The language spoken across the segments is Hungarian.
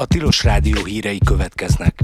A Tilos Rádió hírei következnek.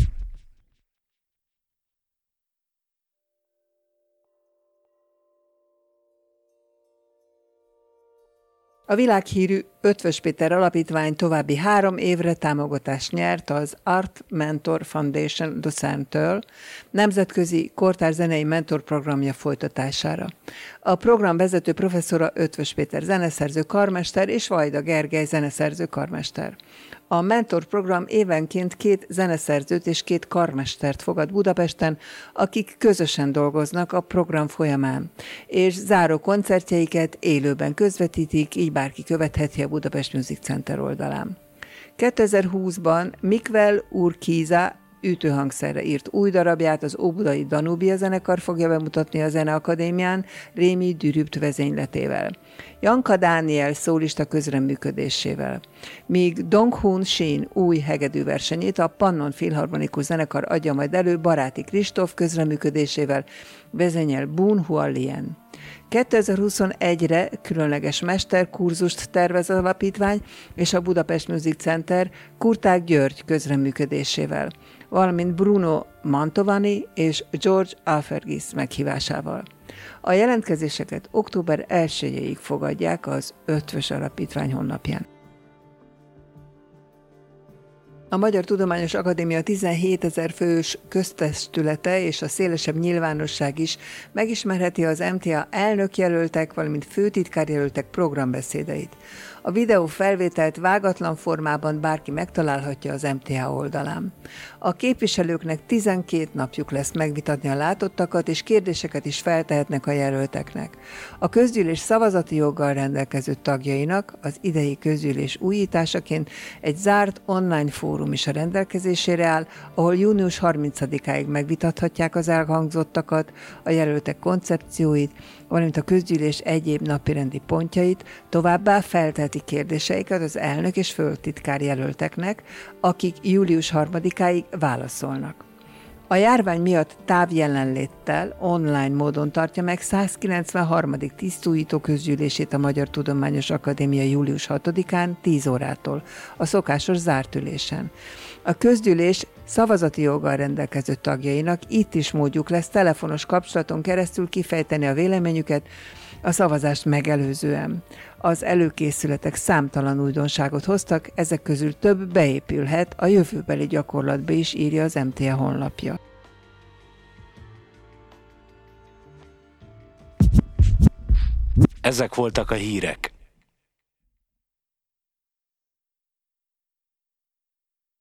A világhírű Eötvös Péter Alapítvány további 3 évre támogatást nyert az Art Mentor Foundation Lucerne-től nemzetközi kortárs zenei mentorprogramja folytatására. A program vezető professzora Eötvös Péter zeneszerző karmester és Vajda Gergely zeneszerző karmester. A mentorprogram évenként 2 zeneszerzőt és 2 karmestert fogad Budapesten, akik közösen dolgoznak a program folyamán, és záró koncertjeiket élőben közvetítik, így bárki követheti a Budapest Music Center oldalán. 2020-ban Mikvel Urquiza ütőhangszerre írt új darabját az óbudai Danubia zenekar fogja bemutatni a Zeneakadémián Rémi Dürübt vezényletével, Janka Dániel szólista közreműködésével, míg Dong-Hun Shin új hegedűversenyét a Pannon Filharmonikus Zenekar adja majd elő Baráti Kristóf közreműködésével, vezényel Bun Hualien. 2021-re különleges mesterkurzust tervez az alapítvány és a Budapest Music Center Kurták György közreműködésével, valamint Bruno Mantovani és George Alfergis meghívásával. A jelentkezéseket október 1-ig fogadják az Eötvös Alapítvány honlapján. A Magyar Tudományos Akadémia 17 000 fős köztestülete és a szélesebb nyilvánosság is megismerheti az MTA elnökjelöltek, valamint főtitkárjelöltek programbeszédeit. A videó felvételt vágatlan formában bárki megtalálhatja az MTA oldalán. A képviselőknek 12 napjuk lesz megvitatni a látottakat, és kérdéseket is feltehetnek a jelölteknek. A közgyűlés szavazati joggal rendelkező tagjainak az idei közgyűlés újításaként egy zárt online fórum is a rendelkezésére áll, ahol június 30-áig megvitathatják az elhangzottakat, a jelöltek koncepcióit, valamint a közgyűlés egyéb napirendi pontjait, továbbá felteheti kérdéseiket az elnök és főtitkár jelölteknek, akik július 3-áig válaszolnak. A járvány miatt távjelenléttel online módon tartja meg 193. tisztújító közgyűlését a Magyar Tudományos Akadémia július 6-án 10 órától, a szokásos zárt ülésen. A közgyűlés szavazati joggal rendelkező tagjainak itt is módjuk lesz telefonos kapcsolaton keresztül kifejteni a véleményüket a szavazást megelőzően. Az előkészületek számtalan újdonságot hoztak, ezek közül több beépülhet a jövőbeli gyakorlatba is, írja az MTA honlapja. Ezek voltak a hírek.